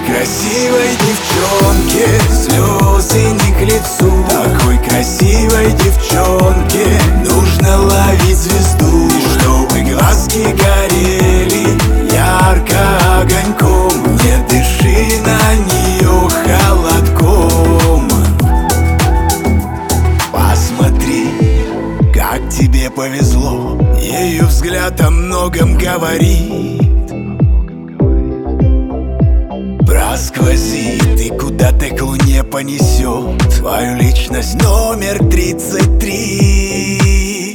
красивой девчонке слезы не к лицу. Такой красивой девчонке нужно ловить звезду, и чтобы глазки горели ярко огоньком. Не дыши на нее холодком. Посмотри, как тебе повезло, ее взгляд о многом говорит. Просквозит и куда-то к луне понесет свою личность номер 33.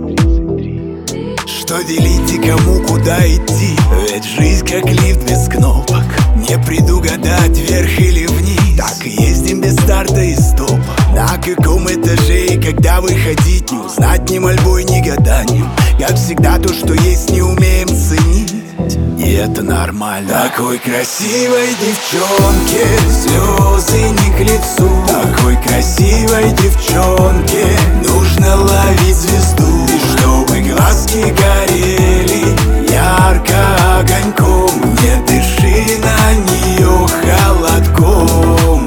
Что делить и кому куда идти? Ведь жизнь как лифт без кнопок, не предугадать вверх или вниз. Так и ездим без старта и стопа. На каком этаже и когда выходить, не узнать ни мольбой, ни гаданием. Как всегда то, что есть, не умеем ценить, и это нормально. Такой красивой девчонке слезы не к лицу. Такой красивой девчонке нужно ловить звезду, и чтобы глазки горели ярко огоньком. Не дыши на нее холодком.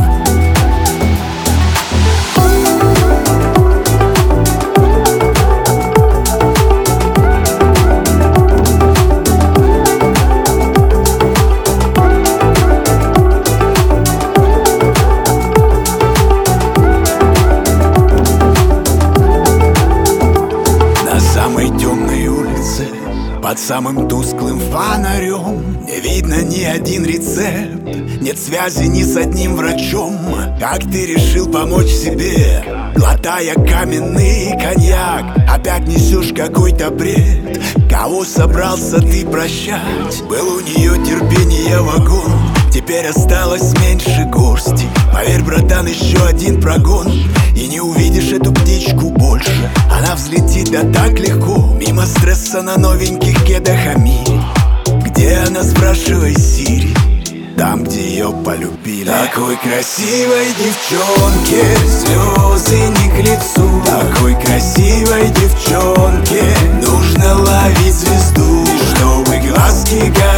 Под самым тусклым фонарем не видно ни один рецепт, нет связи ни с одним врачом. Как ты решил помочь себе, глотая каменный коньяк? Опять несешь какой-то бред. Кого собрался ты прощать? Был у нее терпение вагон, теперь осталось меньше горсти. Поверь, братан, еще один прогон, и не увидишь эту птичку больше. Она взлетит, да так легко, мимо стресса на новеньких кедах о мире. Где она, спрашивай Сири, там, где ее полюбили. Такой красивой девчонке слезы не к лицу. Такой красивой девчонке нужно ловить звезду, и чтобы глазки горели